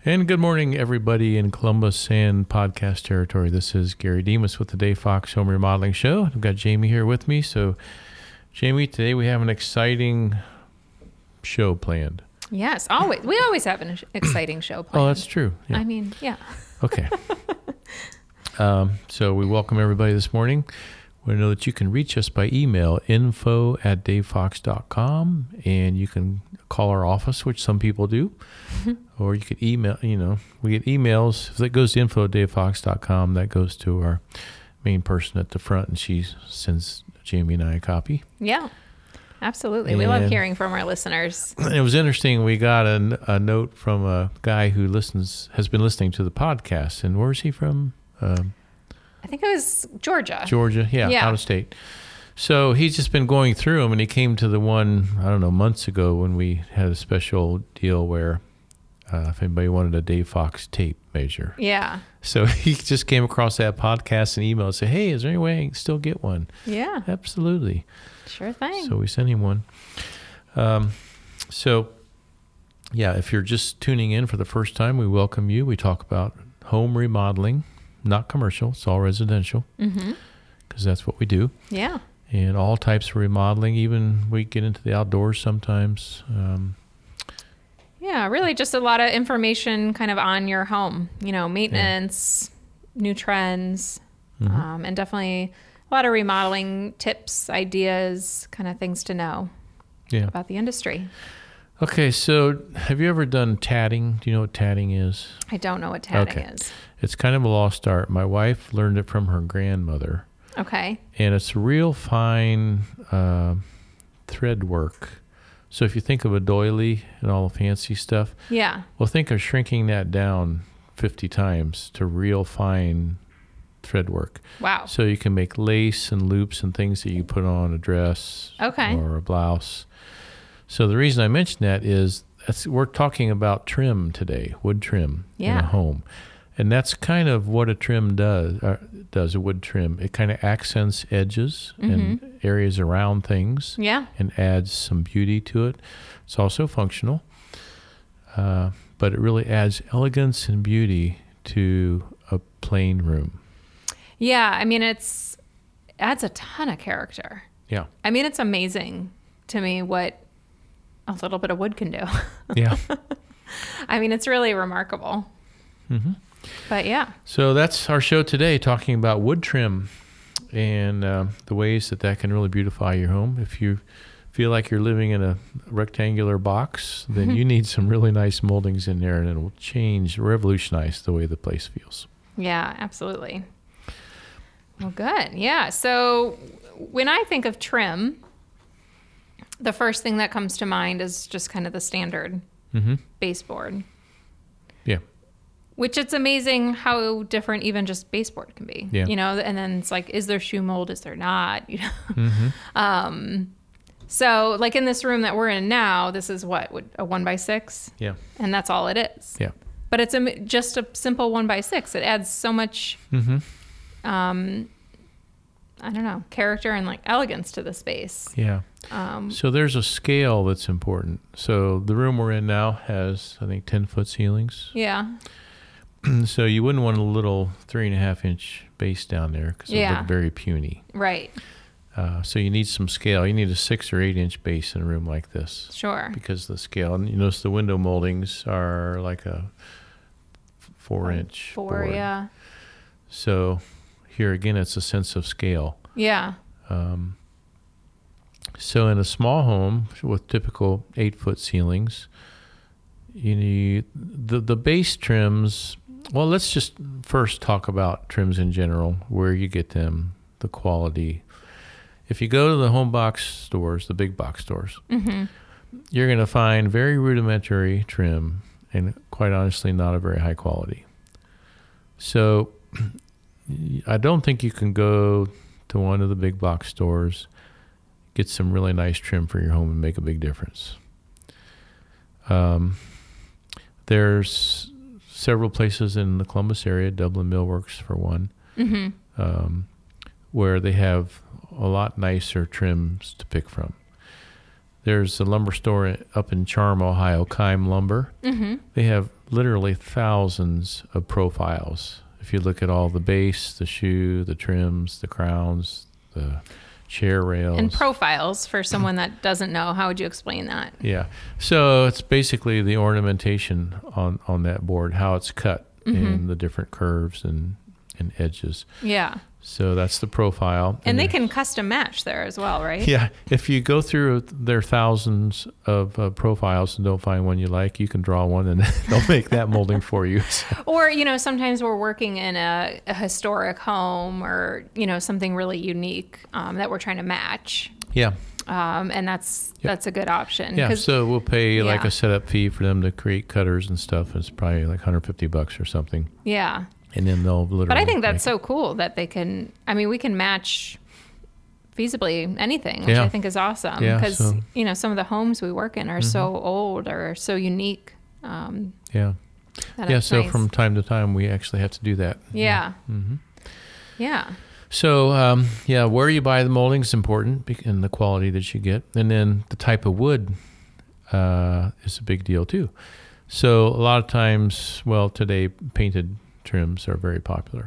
And good morning, everybody in Columbus and podcast territory. This is Gary Demas with the Dave Fox Home Remodeling Show. I've got Jamie here with me. So, Jamie, today we have an exciting show planned. Yes, always. We always have an exciting show planned. Oh, that's true. Yeah. I mean, yeah. Okay. So we welcome everybody this morning. We know that you can reach us by email, info@davefox.com, and you can call our office, which some people do, or you could email, we get emails. If that goes to info@davefox.com, that goes to our main person at the front, and she sends Jamie and I a copy. Yeah, absolutely. We love hearing from our listeners. It was interesting. We got a note from a guy who has been listening to the podcast, and where's he from? I think it was Georgia. Georgia, yeah, out of state. So he's just been going through them, and he came to the one, I don't know, months ago when we had a special deal where if anybody wanted a Dave Fox tape measure. Yeah. So he just came across that podcast and emailed and said, hey, is there any way I can still get one? Yeah. Absolutely. Sure thing. So we sent him one. If you're just tuning in for the first time, we welcome you. We talk about home remodeling. Not commercial, it's all residential, because that's what we do. Yeah. And all types of remodeling, even we get into the outdoors sometimes. Yeah, really just a lot of information kind of on your home, maintenance, new trends, and definitely a lot of remodeling tips, ideas, kind of things to know about the industry. Okay, so have you ever done tatting? Do you know what tatting is? I don't know what tatting is. It's kind of a lost art. My wife learned it from her grandmother. Okay. And it's real fine thread work. So if you think of a doily and all the fancy stuff, well, think of shrinking that down 50 times to real fine thread work. Wow. So you can make lace and loops and things that you put on a dress or a blouse. So the reason I mention that is we're talking about trim today, wood trim in a home. And that's kind of what a trim does, a wood trim. It kind of accents edges and areas around things and adds some beauty to it. It's also functional, but it really adds elegance and beauty to a plain room. Yeah, I mean, it adds a ton of character. Yeah. I mean, it's amazing to me what a little bit of wood can do. Yeah. I mean, it's really remarkable. Mm-hmm. But yeah. So that's our show today, talking about wood trim and the ways that can really beautify your home. If you feel like you're living in a rectangular box, then you need some really nice moldings in there, and it will revolutionize the way the place feels. Yeah, absolutely. Well, good. Yeah. So when I think of trim, the first thing that comes to mind is just kind of the standard baseboard. Yeah. Which it's amazing how different even just baseboard can be. Yeah. And then it's like, is there shoe mold? Is there not? So like in this room that we're in now, this is what, a 1x6? Yeah. And that's all it is. Yeah. But it's just a simple 1x6. It adds so much I don't know, character and like elegance to the space. Yeah. So there's a scale that's important. So the room we're in now has, I think, 10-foot ceilings. Yeah. So you wouldn't want a little 3.5-inch base down there because it would look very puny. Right. So you need some scale. You need a 6 or 8-inch base in a room like this. Sure. Because the scale, and you notice the window moldings are like a 4-inch. Four, yeah. So here again, it's a sense of scale. Yeah. So in a small home with typical 8-foot ceilings, you need the base trims. Well, let's just first talk about trims in general, where you get them, the quality. If you go to the home box stores, the big box stores, you're going to find very rudimentary trim and quite honestly not a very high quality. So I don't think you can go to one of the big box stores, get some really nice trim for your home and make a big difference. There's several places in the Columbus area, Dublin Millworks for one, where they have a lot nicer trims to pick from. There's a lumber store up in Charm, Ohio, Keim Lumber. They have literally thousands of profiles. If you look at all the base, the shoe, the trims, the crowns, the chair rails. And profiles, for someone that doesn't know, how would you explain that? Yeah. So it's basically the ornamentation on that board, how it's cut and the different curves and edges. Yeah. So that's the profile. And they can custom match there as well, right? Yeah. If you go through their thousands of profiles and don't find one you like, you can draw one and they'll make that molding for you. Or, sometimes we're working in a historic home or, something really unique that we're trying to match. Yeah. And that's a good option. Yeah. So we'll pay like a setup fee for them to create cutters and stuff. It's probably like $150 or something. Yeah. And then they'll literally. But I think that's so cool that they can. I mean, we can match feasibly anything, which I think is awesome. Yeah, because some of the homes we work in are so old or so unique. Yeah. So nice. From time to time, we actually have to do that. Yeah. Yeah. So where you buy the molding is important, and the quality that you get, and then the type of wood is a big deal too. So a lot of times, today painted trims are very popular.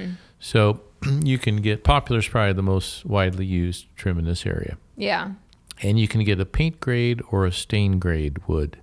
So you can get Popular is probably the most widely used trim in this area. Yeah. And you can get a paint grade or a stain grade wood.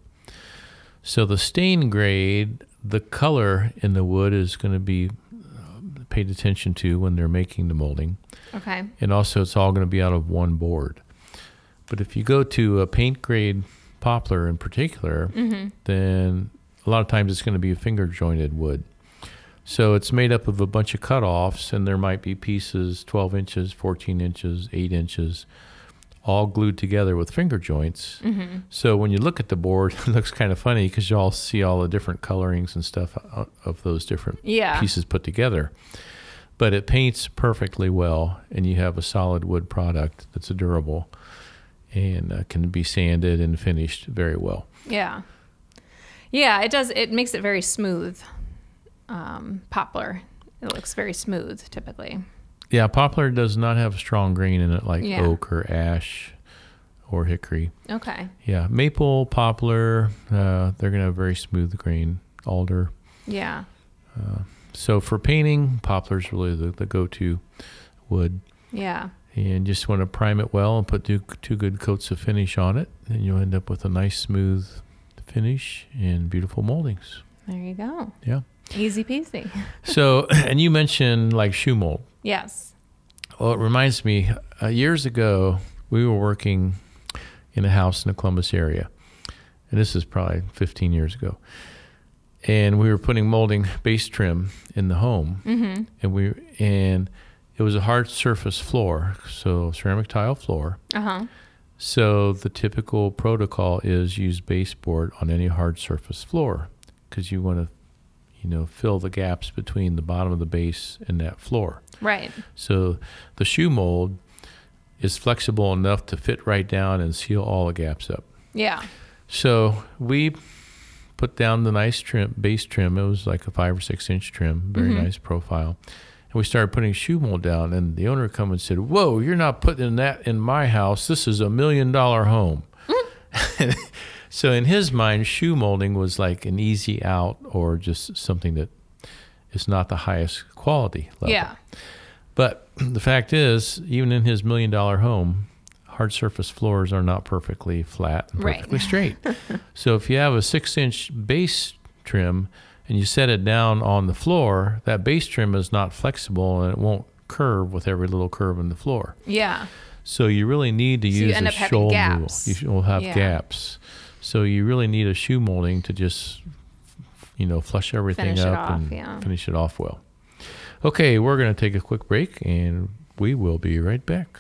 So the stain grade, the color in the wood is going to be paid attention to when they're making the molding. Okay. And also it's all going to be out of one board. But if you go to a paint grade poplar in particular, then a lot of times it's going to be a finger jointed wood. So it's made up of a bunch of cutoffs, and there might be pieces 12 inches, 14 inches, 8 inches, all glued together with finger joints. So when you look at the board, it looks kind of funny because you all see all the different colorings and stuff of those different pieces put together. But it paints perfectly well, and you have a solid wood product that's durable and can be sanded and finished very well. Yeah. Yeah, it does. It makes it very smooth. Poplar, it looks very smooth typically. Yeah, poplar does not have a strong grain in it like oak or ash or hickory. Okay. Yeah, maple, poplar, they're going to have very smooth grain. Alder. Yeah. So for painting, poplar's really the go-to wood. Yeah. And just want to prime it well and put two good coats of finish on it, and you'll end up with a nice smooth finish and beautiful moldings. There you go. Yeah. Easy peasy. So, and you mentioned like shoe mold. Yes. Well, it reminds me, years ago, we were working in a house in the Columbus area. And this is probably 15 years ago. And we were putting molding base trim in the home. And it was a hard surface floor, so ceramic tile floor. So the typical protocol is use baseboard on any hard surface floor because you want to fill the gaps between the bottom of the base and that floor. Right. So the shoe mold is flexible enough to fit right down and seal all the gaps up. Yeah. So we put down the nice base trim. It was like a 5 or 6 inch trim, very nice profile. And we started putting shoe mold down, and the owner come and said, "Whoa, you're not putting that in my house. This is $1 million home." So in his mind, shoe molding was like an easy out or just something that is not the highest quality level. Yeah. But the fact is, even in his $1 million home, hard surface floors are not perfectly flat and perfectly straight. So if you have a 6-inch base trim and you set it down on the floor, that base trim is not flexible and it won't curve with every little curve in the floor. Yeah. So you really need to use a shoulder rule. You will have gaps. So you really need a shoe molding to just, flush everything up and finish it off well. Okay, we're going to take a quick break, and we will be right back.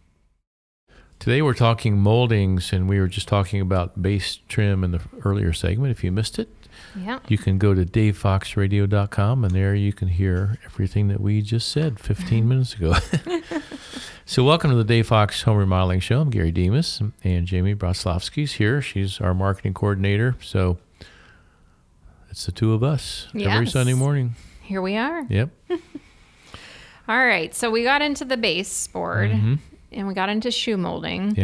Today we're talking moldings, and we were just talking about base trim in the earlier segment. If you missed it, you can go to DaveFoxRadio.com, and there you can hear everything that we just said 15 minutes ago. So welcome to the Dave Fox Home Remodeling Show. I'm Gary Demas, and Jamie Broslovsky's here. She's our marketing coordinator. So it's the two of us every Sunday morning. Here we are. Yep. All right. So we got into the baseboard, and we got into shoe molding. Yeah.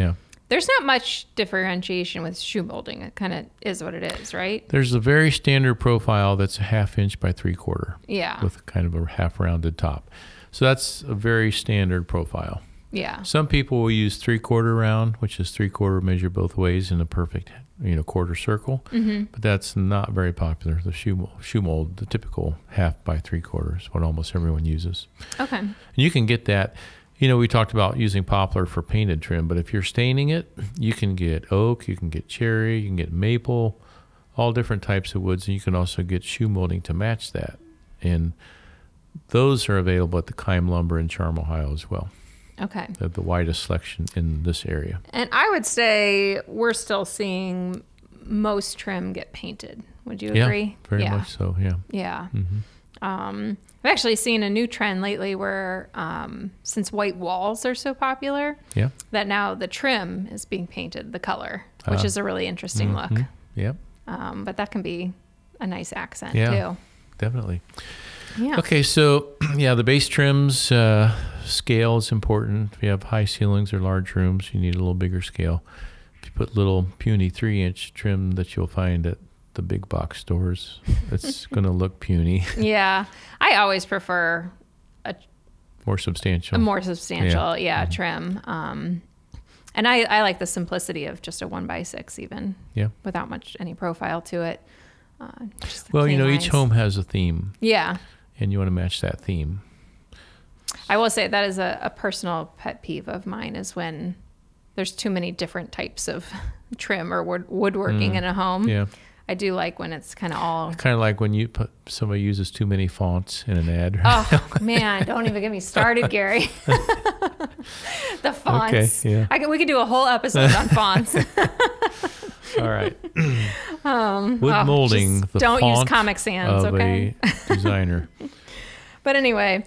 There's not much differentiation with shoe molding. It kind of is what it is, right? There's a very standard profile that's a 1/2 inch by 3/4. Yeah. With kind of a half rounded top. So that's a very standard profile. Yeah. Some people will use 3/4 round, which is 3/4 measure both ways in a perfect, quarter circle. Mm-hmm. But that's not very popular. The shoe mold, the typical 1/2 by 3/4 is what almost everyone uses. Okay. And you can get that. We talked about using poplar for painted trim, but if you're staining it, you can get oak, you can get cherry, you can get maple, all different types of woods, and you can also get shoe molding to match that. And those are available at the Keim Lumber in Charm, Ohio as well. Okay. The widest selection in this area. And I would say we're still seeing most trim get painted. Would you agree? Very much so, yeah. Yeah. Mm-hmm. I've actually seen a new trend lately where since white walls are so popular, that now the trim is being painted the color, which is a really interesting look. Yep. But that can be a nice accent Yeah, too. definitely. Yeah. Okay, so the base trims scale is important. If you have high ceilings or large rooms, you need a little bigger scale. If you put little puny 3-inch trim that you'll find at the big box stores, it's going to look puny. Yeah. I always prefer more substantial. a more substantial, trim. And I like the simplicity of just a 1x6 even. Yeah. Without any profile to it. Well, clean lines. each home has a theme. Yeah. And you want to match that theme. I will say that is a personal pet peeve of mine is when there's too many different types of trim or woodworking in a home. Yeah. I do like when it's kind of all... Kind of like when somebody uses too many fonts in an ad. Oh, man, don't even get me started, Gary. The fonts. Okay, yeah. We could do a whole episode on fonts. All right. Wood molding, just the don't font use Comic Sans, of okay? a designer. But anyway,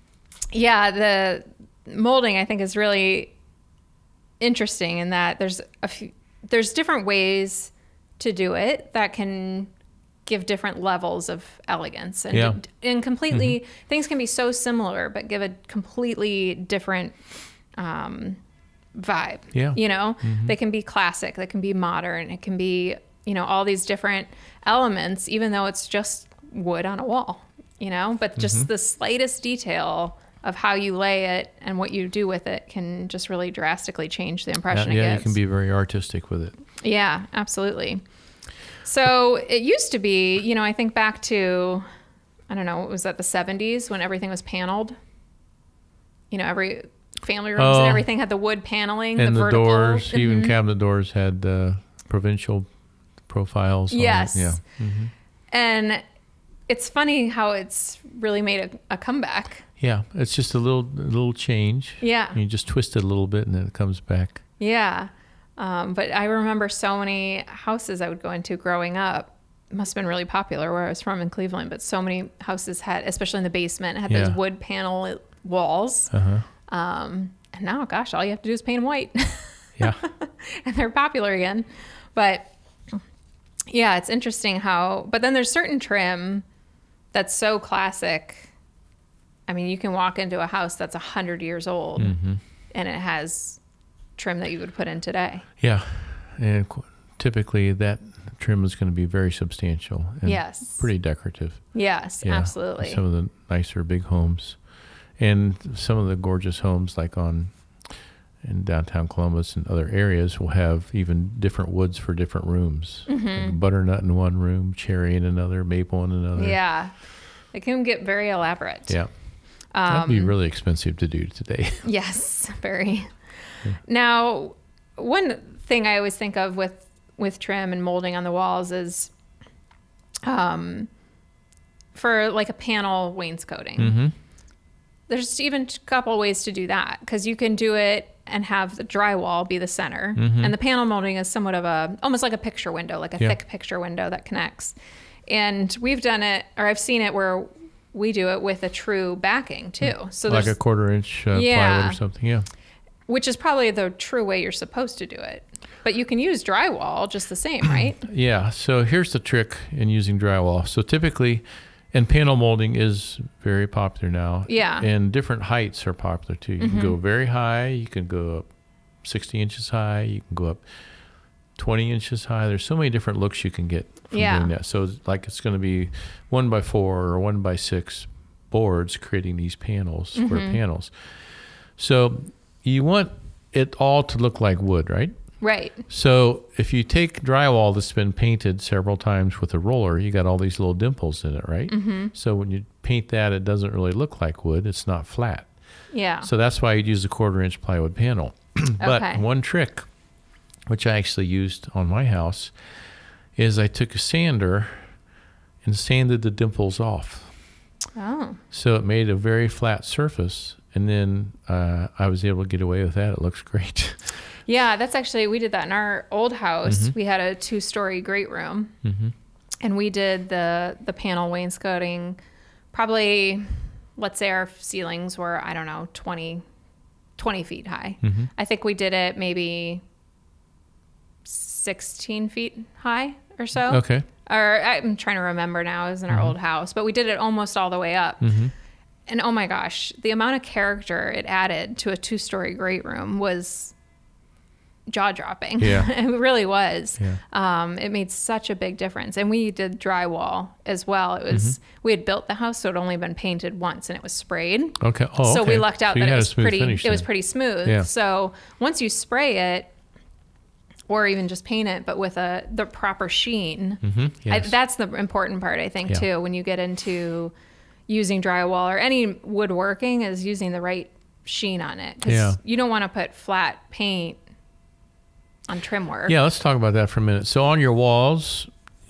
the molding I think is really interesting in that there's different ways to do it that can give different levels of elegance and completely things can be so similar but give a completely different vibe. They can be classic, they can be modern, it can be all these different elements even though it's just wood on a wall, but just the slightest detail of how you lay it and what you do with it can just really drastically change the impression it gives. You can be very artistic with it. Yeah, absolutely. So it used to be, I think back to, I don't know, was that the 70s when everything was paneled? Every family rooms and everything had the wood paneling. And the vertical. doors, even cabinet doors had provincial profiles. Yes. Yeah. And it's funny how it's really made a comeback. Yeah, it's just a little change. Yeah. And you just twist it a little bit and then it comes back. Yeah. But I remember so many houses I would go into growing up. It must have been really popular where I was from in Cleveland, but so many houses had, especially in the basement, had those wood panel walls. And now, gosh, all you have to do is paint them white. Yeah. And they're popular again. But yeah, it's interesting but then there's certain trim that's so classic. I mean, you can walk into a house that's 100 years old and it has trim that you would put in today. Yeah. And typically that trim is going to be very substantial and pretty decorative. Yes, absolutely. Some of the nicer big homes and some of the gorgeous homes like in downtown Columbus and other areas will have even different woods for different rooms. Like butternut in one room, cherry in another, maple in another. Yeah. It can get very elaborate. Yeah. That'd be really expensive to do today. Yes, very. Now, one thing I always think of with trim and molding on the walls is for like a panel wainscoting. There's even a couple ways to do that because you can do it and have the drywall be the center. And the panel molding is somewhat of almost like a picture window, like a thick picture window that connects. And we've done it, or I've seen it where we do it with a true backing too. So like a 1/4 inch plywood or something. Yeah. Which is probably the true way you're supposed to do it. But you can use drywall just the same, right? Yeah. So here's the trick in using drywall. So typically, and panel molding is very popular now. Yeah. And different heights are popular too. You can go very high. You can go up 60 inches high. You can go up 20 inches high. There's so many different looks you can get from doing that. So it's going to be 1x4 or 1x6 boards creating these panels, square panels. So you want it all to look like wood, right? Right. So if you take drywall that's been painted several times with a roller, you got all these little dimples in it, right? So when you paint that, it doesn't really look like wood. It's not flat. Yeah. So that's why you'd use a 1/4-inch plywood panel. But one trick, which I actually used on my house, is I took a sander and sanded the dimples off. Oh. So it made a very flat surface, and then I was able to get away with that. It looks great. Yeah, that's actually, we did that in our old house. We had a 2-story great room, and we did the panel wainscoting. Probably, let's say our ceilings were, I don't know, 20 feet high. I think we did it maybe 16 feet high or so. Okay. Or I'm trying to remember now. It was in our old house, but we did it almost all the way up. And oh my gosh, the amount of character it added to a 2-story great room was jaw-dropping. Yeah. It really was. Yeah. It made such a big difference. And we did drywall as well. It was we had built the house, so it had only been painted once, and it was sprayed. Okay. Oh, So okay. we lucked out So you that had it a was smooth pretty. finish It was then. pretty smooth. Yeah. So once you spray it, or even just paint it, but with the proper sheen, Yes. that's the important part, I think, too. When you get into using drywall or any woodworking, is using the right sheen on it. 'Cause you don't want to put flat paint on trim work. Yeah, let's talk about that for a minute. So on your walls,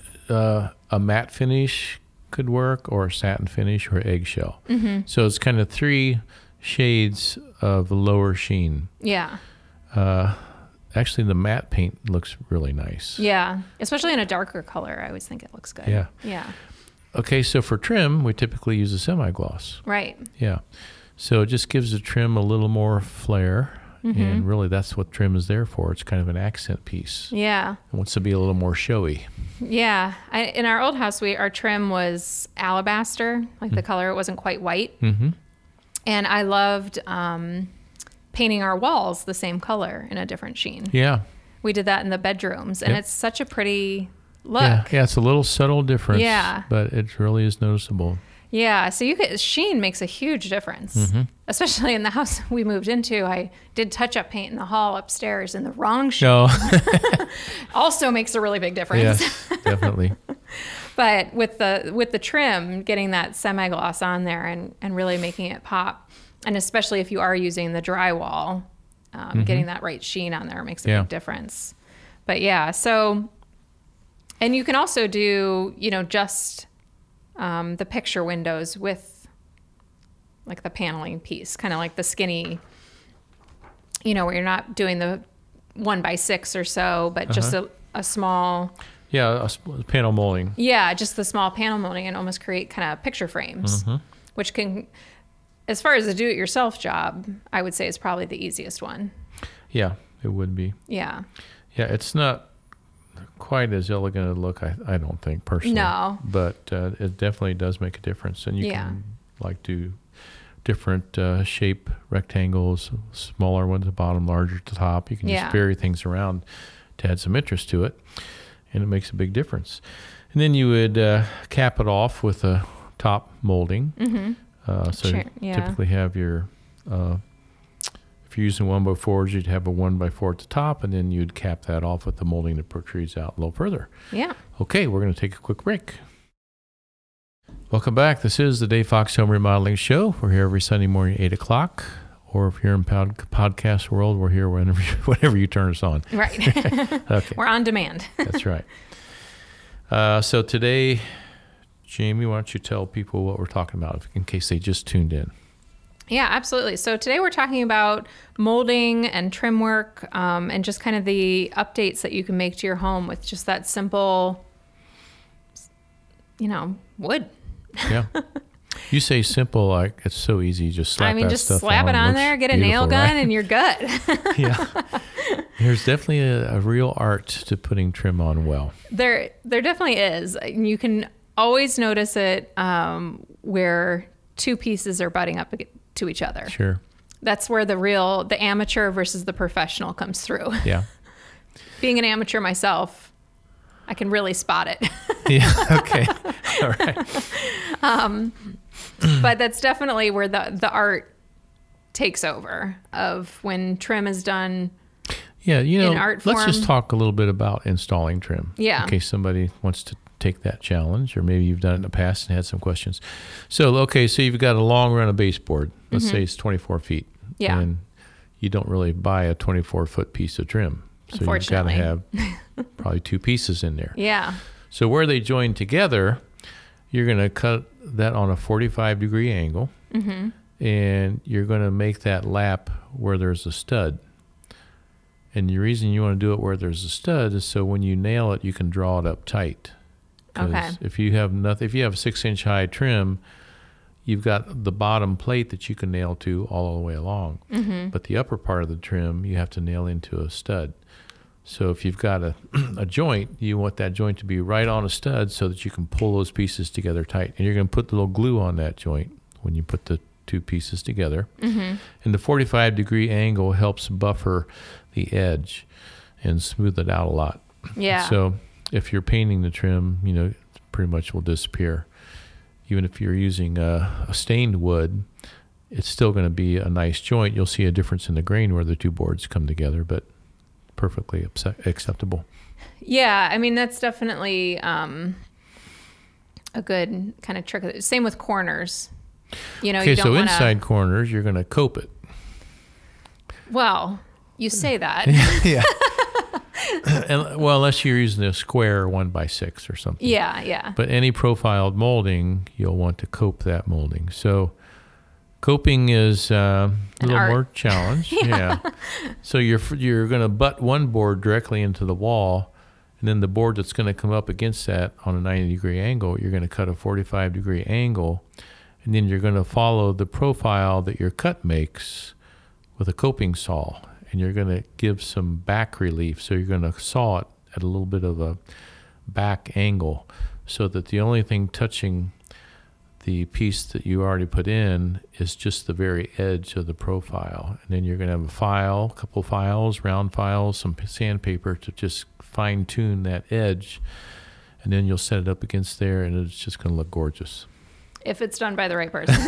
a matte finish could work, or a satin finish, or eggshell. So it's kind of 3 shades of lower sheen. Yeah. Actually, the matte paint looks really nice. Yeah. Especially in a darker color, I always think it looks good. Yeah. Yeah. Okay, so for trim, we typically use a semi-gloss. Right. Yeah. So it just gives the trim a little more flair. And really, that's what trim is there for. It's kind of an accent piece. Yeah. It wants to be a little more showy. Yeah. In our old house, our trim was alabaster, like the color. It wasn't quite white. And I loved painting our walls the same color in a different sheen. Yeah. We did that in the bedrooms, and it's such a pretty look. Yeah, it's a little subtle difference. Yeah. But it really is noticeable. Yeah, so sheen makes a huge difference, especially in the house we moved into. I did touch-up paint in the hall upstairs, and the wrong sheen No. also makes a really big difference. Yes, definitely. But with the trim, getting that semi-gloss on there and really making it pop, and especially if you are using the drywall, getting that right sheen on there makes a big difference. But yeah, so, and you can also do, just the picture windows with like the paneling piece, kind of like the skinny, where you're not doing the 1x6 or so, but just a small. Yeah, panel molding. Yeah, just the small panel molding, and almost create kind of picture frames, which can, as far as a do-it-yourself job, I would say is probably the easiest one. Yeah, it would be. Yeah. Yeah, it's not quite as elegant a look, I don't think, personally. No. But it definitely does make a difference. And you can do different shape rectangles, smaller ones at the bottom, larger at the top. You can just vary things around to add some interest to it. And it makes a big difference. And then you would cap it off with a top molding. So you typically have your, if you're using 1x4s, you'd have a 1x4 at the top, and then you'd cap that off with the molding that protrudes out a little further. Yeah. Okay, we're going to take a quick break. Welcome back. This is the Dave Fox Home Remodeling Show. We're here every Sunday morning at 8 o'clock. Or if you're in podcast world, we're here whenever you turn us on. Right. Okay. We're on demand. That's right. So today, Jamie, why don't you tell people what we're talking about in case they just tuned in? Yeah, absolutely. So today we're talking about molding and trim work, and just kind of the updates that you can make to your home with just that simple, wood. Yeah. You say simple, like it's so easy. Just slap that just stuff slap on. it on there, get a nail gun, right? and you're good. Yeah. There's definitely a real art to putting trim on well. There definitely is. You can always notice it where two pieces are butting up to each other. Sure. That's where the amateur versus the professional comes through. Yeah. Being an amateur myself, I can really spot it. Yeah. Okay. All right. But that's definitely where the art takes over, of when trim is done. Yeah. In art let's form. just talk a little bit about installing trim. Yeah. In case somebody wants to take that challenge, or maybe you've done it in the past and had some questions. So you've got a long run of baseboard. Let's say it's 24 feet. Yeah. And you don't really buy a 24-foot piece of trim. So you've got to have probably 2 pieces in there. Yeah. So where they join together, you're going to cut that on a 45-degree angle, and you're going to make that lap where there's a stud. And the reason you want to do it where there's a stud is so when you nail it, you can draw it up tight. 'Cause Okay. if you have a 6-inch high trim, you've got the bottom plate that you can nail to all the way along. But the upper part of the trim, you have to nail into a stud. So if you've got a joint, you want that joint to be right on a stud so that you can pull those pieces together tight. And you're going to put the little glue on that joint when you put the 2 pieces together. And the 45-degree angle helps buffer the edge and smooth it out a lot. Yeah. So if you're painting the trim, it pretty much will disappear. Even if you're using a stained wood, it's still going to be a nice joint. You'll see a difference in the grain where the 2 boards come together, but perfectly acceptable. Yeah, I mean, that's definitely a good kind of trick. Same with corners. You Okay, don't want inside corners, you're going to cope it. Well, you say that. Yeah. Unless you're using a square 1x6 or something. Yeah. But any profiled molding, you'll want to cope that molding. So coping is a little art. more challenge. Yeah. So you're going to butt one board directly into the wall, and then the board that's going to come up against that on a 90-degree angle, you're going to cut a 45-degree angle, and then you're going to follow the profile that your cut makes with a coping saw, and you're going to give some back relief. So you're going to saw it at a little bit of a back angle so that the only thing touching the piece that you already put in is just the very edge of the profile. And then you're going to have a couple files, round files, some sandpaper to just fine-tune that edge. And then you'll set it up against there, and it's just going to look gorgeous. If it's done by the right person.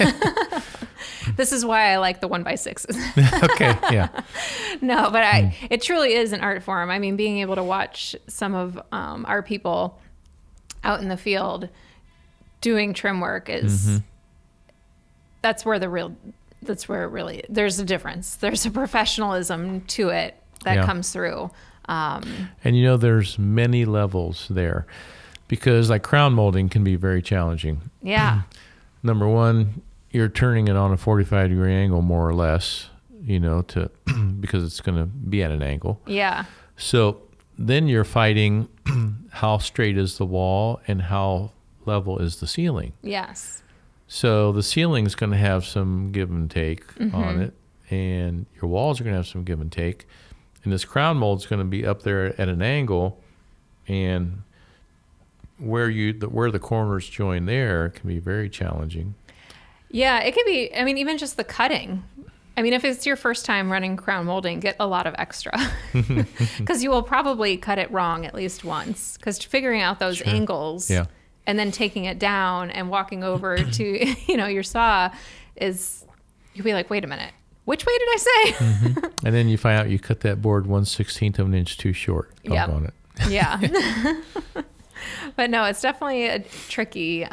This is why I like the 1x6s. Okay, yeah. No, but it truly is an art form. I mean, being able to watch some of our people out in the field doing trim work is, that's where it really, there's a difference. There's a professionalism to it that comes through. And there's many levels there, because like crown molding can be very challenging. Yeah. Number one, you're turning it on a 45-degree angle more or less, because it's going to be at an angle. Yeah. So then you're fighting how straight is the wall and how level is the ceiling. Yes. So the ceiling's going to have some give and take on it, and your walls are going to have some give and take. And this crown mold's going to be up there at an angle, and where the corners join there can be very challenging. Yeah, it could be. I mean, even just the cutting. I mean, if it's your first time running crown molding, get a lot of extra, because you will probably cut it wrong at least once. Because figuring out those angles, and then taking it down and walking over to your saw you'll be like, wait a minute, which way did I say? And then you find out you cut that board 1/16 of an inch too short. On it. Yeah. But no, it's definitely a tricky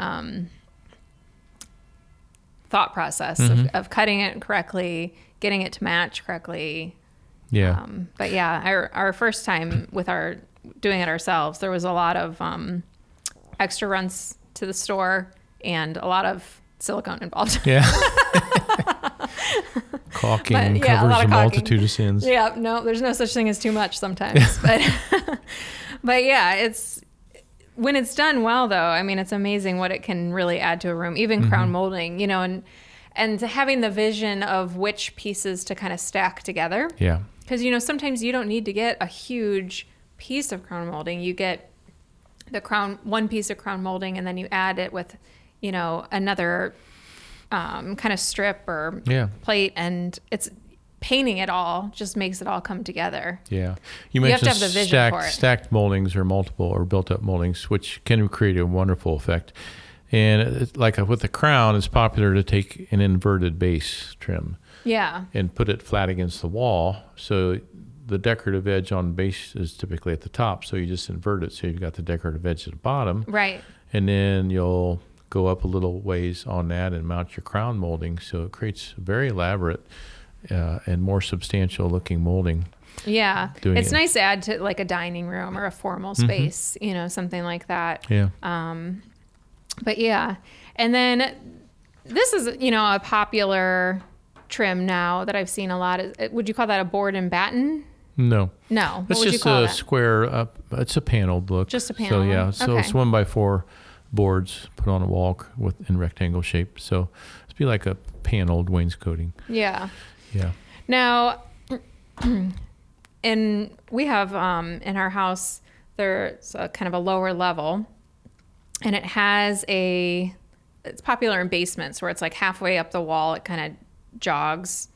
thought process of cutting it correctly, getting it to match correctly. Yeah. But yeah, our first time with doing it ourselves, there was a lot of extra runs to the store and a lot of silicone involved. Yeah. Caulking covers a multitude of sins. Yeah, no, there's no such thing as too much sometimes. But yeah, when it's done well, though, I mean, it's amazing what it can really add to a room, even crown molding, and having the vision of which pieces to kind of stack together. Yeah. Because, sometimes you don't need to get a huge piece of crown molding. You get one piece of crown molding, and then you add it with, another kind of strip or Yeah. plate, and it's painting it all just makes it all come together. Yeah. You have to mentioned have the vision for it. stacked moldings or multiple or built-up moldings, which can create a wonderful effect. And like with the crown, it's popular to take an inverted base trim Yeah. and put it flat against the wall. So the decorative edge on base is typically at the top. So you just invert it. So you've got the decorative edge at the bottom. Right. And then you'll go up a little ways on that and mount your crown molding. So it creates a very elaborate and more substantial looking molding. Yeah. Doing It's it. nice to add to like a dining room or a formal space, you know, something like that. Yeah. But yeah. And then this is, you know, a popular trim now that I've seen a lot. Would you call that a board and batten? No. No. It's what would you just call a that? square, it's a paneled look. Just a So panel yeah, one? so Okay. it's 1x4 boards put on a wall in rectangle shape. So it's be like a paneled wainscoting. Yeah. Yeah. Now, and we have in our house, there's a kind of a lower level, and it's popular in basements where it's like halfway up the wall, it kind of jogs.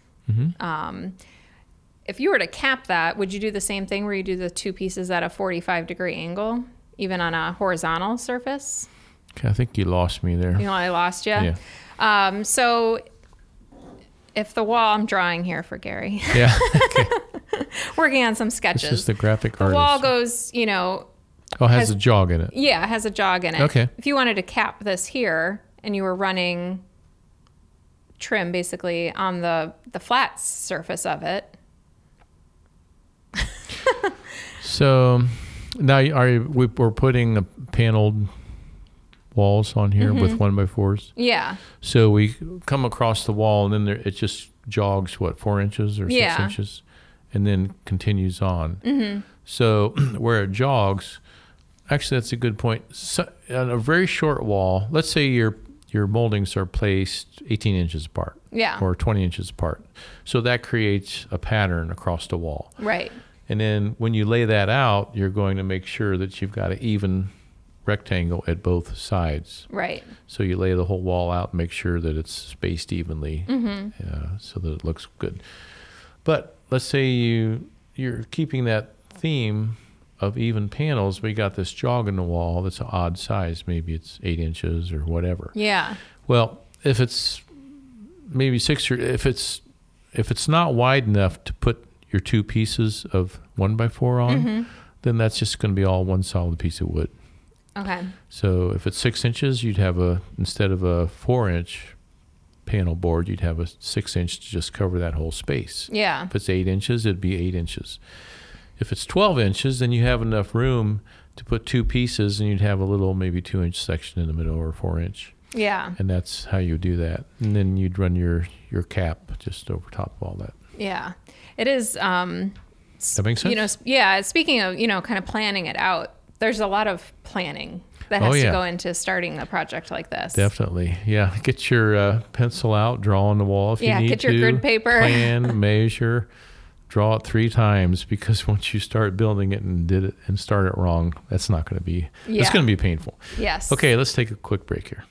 If you were to cap that, would you do the same thing where you do the two pieces at a 45-degree angle, even on a horizontal surface? Okay, I think you lost me there. You know, I lost you. Yeah. So if the wall, I'm drawing here for Gary, Yeah. Okay. working on some sketches. This is the graphic The artist. wall goes, you know, Oh, it has a jog in it. yeah, it has a jog in it. Okay. If you wanted to cap this here and you were running trim basically on the flat surface of it. So now we're putting a paneled walls on here with 1x4s. Yeah. So we come across the wall and then it just jogs, 4 inches or 6 Yeah. inches, and then continues on. So where it jogs, actually that's a good point. So, on a very short wall, let's say your moldings are placed 18 inches apart. Yeah. Or 20 inches apart. So that creates a pattern across the wall. Right. And then when you lay that out, you're going to make sure that you've got an even rectangle at both sides. Right. So you lay the whole wall out and make sure that it's spaced evenly so that it looks good. But let's say you're keeping that theme of even panels, but you got this jog in the wall that's an odd size. Maybe it's 8 inches or whatever. Yeah. Well, if it's maybe 6 or if it's not wide enough to put your two pieces of 1x4 on, then that's just going to be all one solid piece of wood. Okay. So if it's 6 inches, you'd have instead of a 4-inch panel board, you'd have a 6-inch to just cover that whole space. Yeah. If it's 8 inches, it'd be 8 inches. If it's 12 inches, then you have enough room to put two pieces, and you'd have a little maybe 2-inch section in the middle or 4-inch. Yeah. And that's how you do that. And then you'd run your cap just over top of all that. Yeah. It is. That makes sense? You know, yeah. Speaking of, you know, kind of planning it out, there's a lot of planning that has to go into starting a project like this. Definitely. Yeah. Get your pencil out, draw on the wall if you need to. Get your grid paper. Plan, measure, draw it 3 times, because once you start building it and start it wrong, that's not going to be, it's going to be painful. Yes. Okay, let's take a quick break here.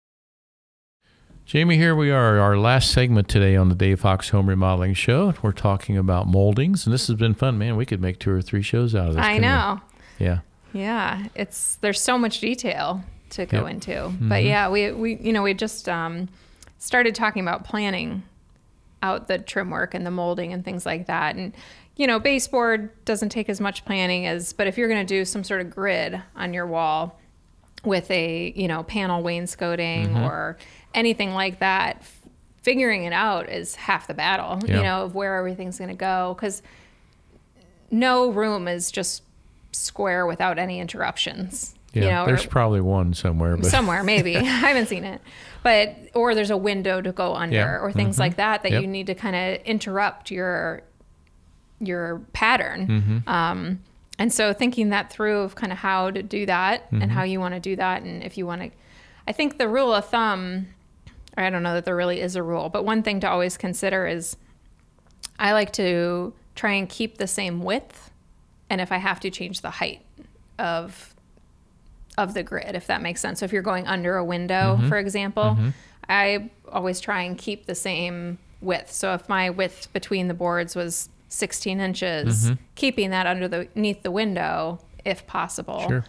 Jamie, here we are, our last segment today on the Dave Fox Home Remodeling Show. We're talking about moldings, and this has been fun, man. We could make 2 or 3 shows out of this. I know. We? Yeah. Yeah, there's so much detail to go into. But yeah, we just started talking about planning out the trim work and the molding and things like that. And you know, baseboard doesn't take as much planning but if you're going to do some sort of grid on your wall with a, you know, panel wainscoting or anything like that, figuring it out is half the battle, you know, of where everything's going to go, because no room is just square without any interruptions. Yeah, you know, there's probably one somewhere. But somewhere, maybe. I haven't seen it. Or there's a window to go under or things like that you need to kind of interrupt your pattern. And so thinking that through of kind of how to do that and how you want to do that. And if you want to, I think the rule of thumb, or I don't know that there really is a rule, but one thing to always consider is I like to try and keep the same width. And if I have to, change the height of the grid, if that makes sense. So if you're going under a window, for example, I always try and keep the same width. So if my width between the boards was 16 inches, keeping that underneath the window if possible. Sure.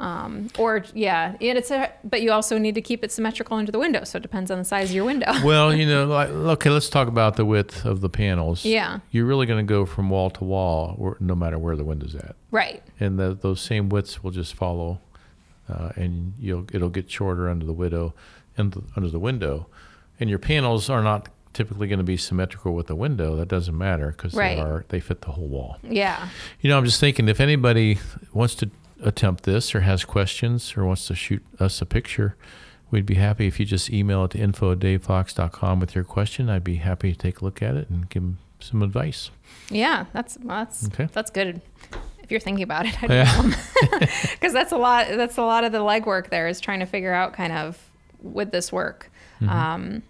But you also need to keep it symmetrical into the window. So it depends on the size of your window. Well, okay, let's talk about the width of the panels. Yeah. You're really going to go from wall to wall, no matter where the window's at. Right. And those same widths will just follow, and it'll get shorter under the window, under the window, and your panels are not typically going to be symmetrical with the window. That doesn't matter because they fit the whole wall. Yeah. I'm just thinking if anybody wants to attempt this or has questions or wants to shoot us a picture, we'd be happy if you just email it to info@davefox.com with your question. I'd be happy to take a look at it and give them some advice. Yeah, that's good. If you're thinking about it, I don't know. Because that's a lot of the legwork there is trying to figure out kind of would this work. And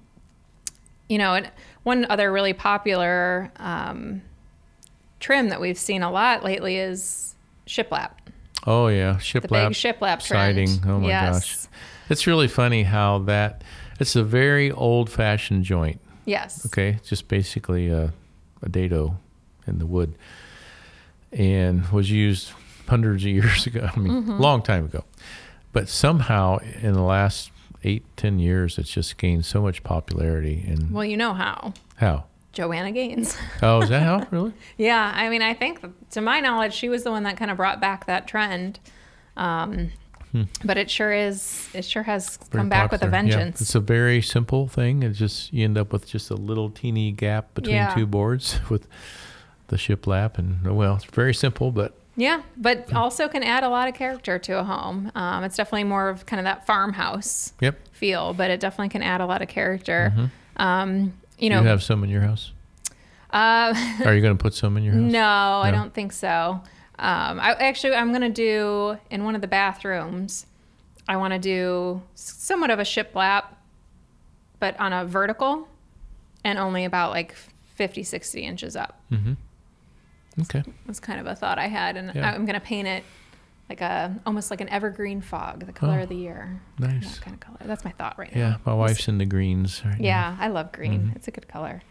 one other really popular trim that we've seen a lot lately is shiplap. Oh yeah, the big shiplap siding. trend. Oh my gosh, it's really funny how it's a very old-fashioned joint. Yes. Okay, it's just basically a dado in the wood, and was used hundreds of years ago. I mean, long time ago. But somehow in the last 8-10 years, it's just gained so much popularity. And well, you know how? How? Joanna Gaines. Oh, is that how? Really? Yeah. I mean, I think, to my knowledge, she was the one that kind of brought back that trend. But it sure has come back with a vengeance. Yeah. It's a very simple thing. It's just, you end up with just a little teeny gap between two boards with the shiplap. And, well, it's very simple, but. Yeah, but also can add a lot of character to a home. It's definitely more of kind of that farmhouse feel, but it definitely can add a lot of character. You have some in your house? Are you going to put some in your house? No, I don't think so. I'm going to do, in one of the bathrooms, I want to do somewhat of a shiplap, but on a vertical and only about like 50, 60 inches up. Mm-hmm. Okay. That's kind of a thought I had. And I'm going to paint it like almost like an evergreen fog, the color of the year. Nice. That kind of color. That's my thought right now. Yeah, my wife's into greens right now. I love green. It's a good color.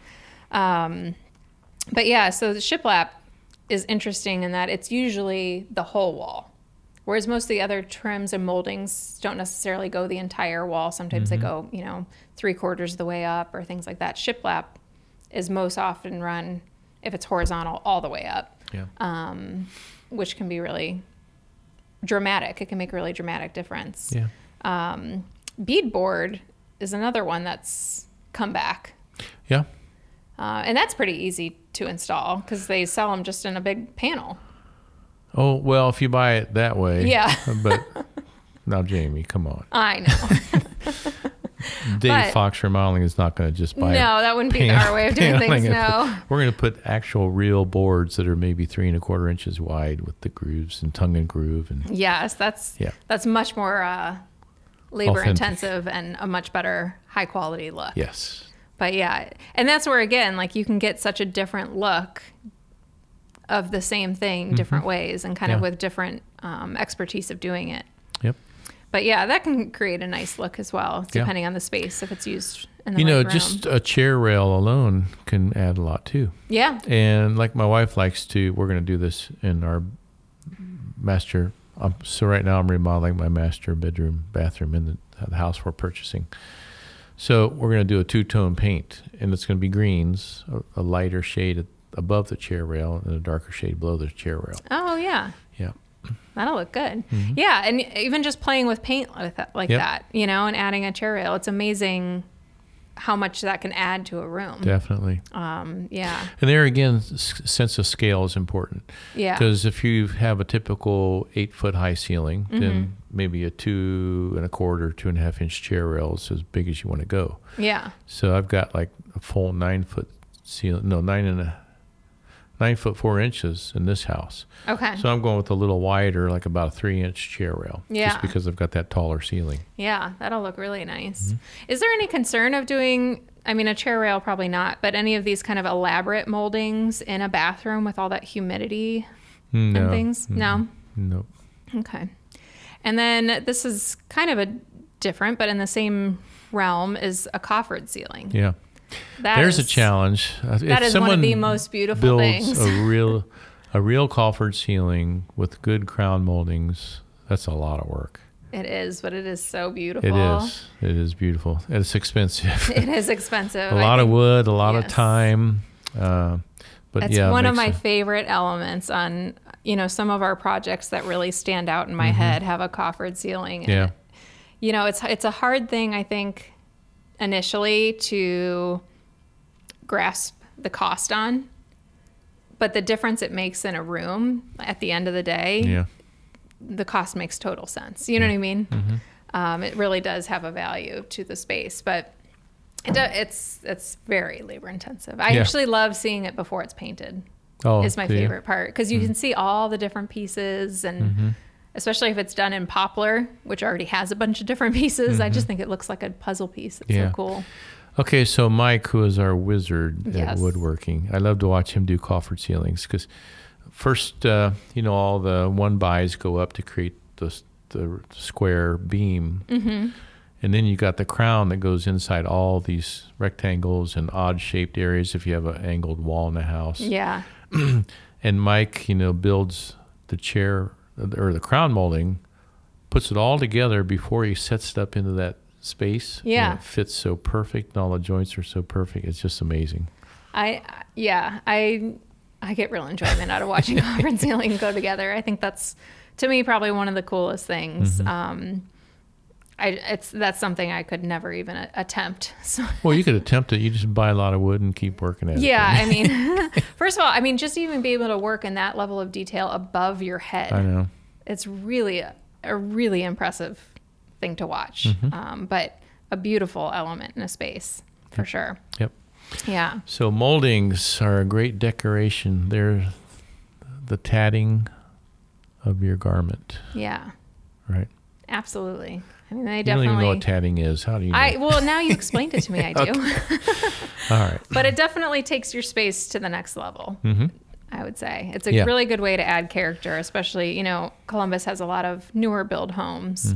But yeah, so the shiplap is interesting in that it's usually the whole wall. Whereas most of the other trims and moldings don't necessarily go the entire wall. Sometimes they go, 3/4 of the way up or things like that. Shiplap is most often run, if it's horizontal, all the way up. Yeah. Which can be really dramatic. It can make a really dramatic difference. Yeah. Beadboard is another one that's come back. Yeah. And that's pretty easy to install because they sell them just in a big panel. Oh, well, if you buy it that way. Yeah. But now, Jamie, come on. I know. Dave Fox Remodeling is not going to just buy No, that wouldn't be our way of doing things, no. We're going to put actual real boards that are maybe 3 1/4 inches wide with the grooves and tongue and groove. And yes, that's much more labor intensive and a much better high quality look. Yes. But yeah, and that's where, again, like you can get such a different look of the same thing different ways and kind of with different expertise of doing it. Yep. But yeah, that can create a nice look as well, depending on the space, if it's used in the right room. Just a chair rail alone can add a lot too. Yeah. And like my wife likes to, we're going to do this in our master. So right now I'm remodeling my master bathroom in the house we're purchasing. So we're going to do a 2-tone paint, and it's going to be greens, a lighter shade above the chair rail and a darker shade below the chair rail. Oh, yeah. Yeah. That'll look good. Mm-hmm. Yeah, and even just playing with paint like that, and adding a chair rail, it's amazing how much that can add to a room. Definitely. Yeah. And there again, sense of scale is important. Yeah. Because if you have a typical 8-foot high ceiling, then maybe a 2 1/4, 2.5 inch chair rail is as big as you want to go. Yeah. So I've got like a full 9-foot ceiling, 9 foot 4 inches in this house. Okay. So I'm going with a little wider, like about a 3-inch chair rail. Yeah. Just because I've got that taller ceiling. Yeah, that'll look really nice. Is there any concern of doing, a chair rail probably not, but any of these kind of elaborate moldings in a bathroom with all that humidity and things? No? Nope. Okay. And then this is kind of a different, but in the same realm is a coffered ceiling. Yeah. There's a challenge. That is one of the most beautiful builds things. a real coffered ceiling with good crown moldings, that's a lot of work. It is, but it is so beautiful. It is beautiful. It's expensive. It is expensive. A lot of wood, a lot of time. But it's one of my favorite elements on, some of our projects that really stand out in my head have a coffered ceiling. Yeah. And, it's a hard thing, I think, initially to grasp the cost on, but the difference it makes in a room at the end of the day, the cost makes total sense. You know what I mean? Mm-hmm. It really does have a value to the space, but it's very labor intensive. I actually love seeing it before it's painted. Is my favorite part, because you can see all the different pieces, and especially if it's done in poplar, which already has a bunch of different pieces. I just think it looks like a puzzle piece. It's so cool. Okay, so Mike, who is our wizard at woodworking, I love to watch him do coffered ceilings, because first, all the 1x go up to create the square beam. Mm-hmm. And then you got the crown that goes inside all these rectangles and odd-shaped areas if you have an angled wall in the house. Yeah. And Mike, builds the chair or the crown molding, puts it all together before he sets it up into that space. Yeah. It fits so perfect, and all the joints are so perfect. It's just amazing. I get real enjoyment out of watching coffered ceiling go together. I think that's, to me, probably one of the coolest things. Mm-hmm. That's something I could never even attempt. So. Well, you could attempt it. You just buy a lot of wood and keep working at it. Yeah, first of all, just even be able to work in that level of detail above your head. I know. It's really a really impressive thing to watch, but a beautiful element in a space, for sure. Yep. Yeah. So moldings are a great decoration. They're the tatting of your garment. Yeah. Right. Absolutely. They definitely. You don't even know what tatting is. How do you know? Well, now you explained it to me. I do. All right. But it definitely takes your space to the next level. Mm-hmm. I would say it's a really good way to add character, especially, Columbus has a lot of newer build homes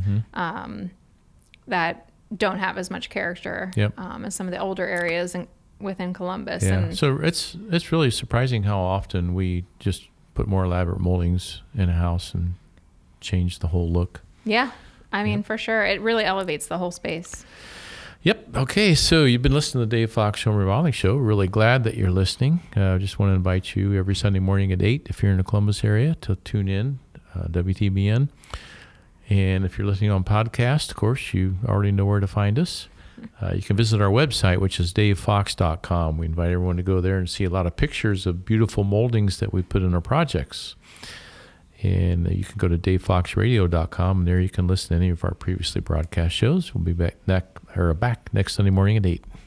that don't have as much character as some of the older areas within Columbus. Yeah. And so it's really surprising how often we just put more elaborate moldings in a house and change the whole look. Yeah. For sure. It really elevates the whole space. Yep. Okay. So you've been listening to the Dave Fox Home Remodeling Show. Really glad that you're listening. I just want to invite you every Sunday morning at 8, if you're in the Columbus area, to tune in, WTBN. And if you're listening on podcast, of course, you already know where to find us. You can visit our website, which is davefox.com. We invite everyone to go there and see a lot of pictures of beautiful moldings that we put in our projects. And you can go to davefoxradio.com, and there you can listen to any of our previously broadcast shows. We'll be back next Sunday morning at 8.